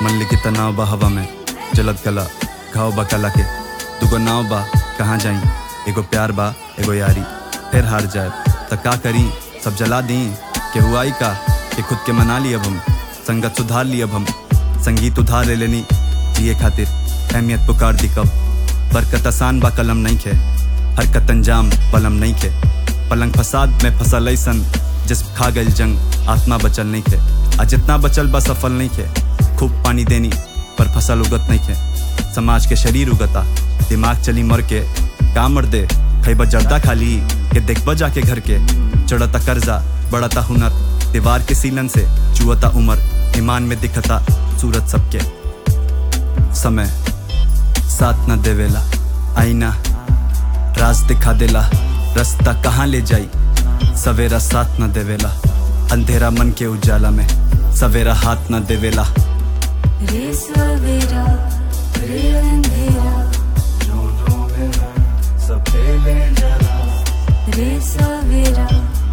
मन लिखी तनाव बा हवा में, जलत गला घाव बा कला के। दुगो नाव बा कहाँ जाई, एगो प्यार बा एगो यारी। फिर हार जाए तो का करी, सब जला दी के हुआई का कि खुद के मना ली। अब हम संगत सुधार ली, अब हम संगीत उधार ले लेनी जिए खातिर। अहमियत पुकार दी कब, बरकत आसान बा कलम नहीं खे, हरकत अंजाम पलम नहीं खे। पलंग फसाद में फसल ऐसन जिस्म खा गइल जंग, आत्मा बचल नहीं खे। आ जितना बचल बा सफल नहीं खे, खूब पानी देनी पर फसल उगत नहीं खे। समाज के शरीर उगता, दिमाग चली मर के। काम मर दे खैबा जर्दा खाली के, देखबा जाके घर के। चढ़ता कर्जा बढ़ता हुनर, दीवार के सीलन से चुअता उमर। ईमान में दिखता सूरत सबके, समय साथ न देवेला। आईना राज दिखा देला, रास्ता कहाँ ले जाई। सवेरा साथ न देवेला, अंधेरा मन के उजाला में सवेरा हाथ न देवेला। रे सवेरा रे अंधेरा, दोनों में सब ले जला। रे सवेरा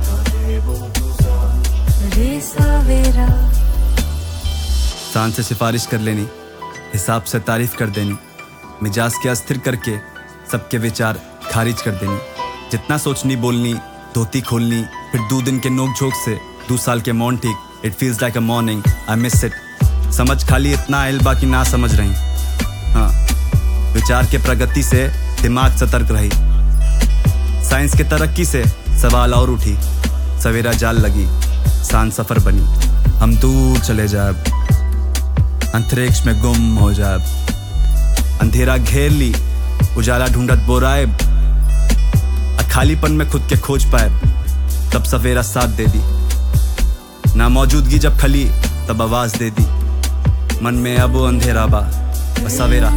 रे सवेरा। शान से सिफारिश कर लेनी, हिसाब से तारीफ कर देनी। मिजाज के अस्थिर करके सबके विचार खारिज कर देनी। जितना सोचनी बोलनी, धोती खोलनी, फिर 2 दिन के नोक झोंक से 2 साल के मौन ठीक। It feels like a morning, I miss it. समझ खाली इतना आयल बाकी ना समझ रही। हाँ, विचार के प्रगति से दिमाग सतर्क रही। साइंस के तरक्की से सवाल और उठी। सवेरा जाल लगी, शान सफर बनी। हम दूर चले जाए, अंतरिक्ष में गुम हो जाए। अंधेरा घेर ली, उजाला ढूंढत बोराए। खालीपन में खुद के खोज पाए, तब सवेरा साथ दे दी। ना मौजूदगी जब खली, तब आवाज दे दी। मन में अब वो अंधेरा बा, बस सवेरा।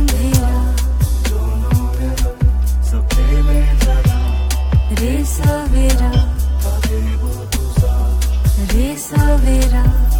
रे सवेरा रे सवेरा।